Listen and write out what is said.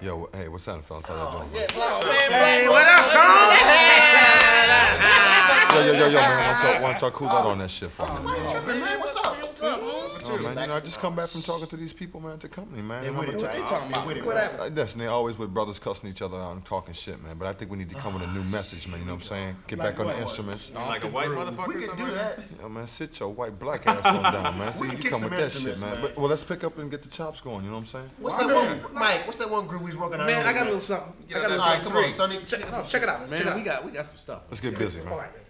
Yo, hey, what's happening, fellas? How y'all doing? Hey, what up, Cole? Yo, man. Why don't y'all cool out on that shit for me, man? What's up? Oh, man, I just come back from talking to these people, man, at the company, man. What they talking about? What happened? Listen, they always with brothers cussing each other out and talking shit, man. But I think we need to come with a new message, man. You know what I'm saying? Get back on the instruments. Like a white motherfucker We or can something? do that. Yo, man, sit your white black ass on down, man. See, We you can kick come some with that shit, instruments, man. man. But well, let's pick up and get the chops going. You know what I'm saying? What's that one, Mike? What's that one group we was working on? Man, I got a little something. I got a little All right, something. come on, Sonny. Check it out. Man, we got some stuff. Let's get busy, man. All right.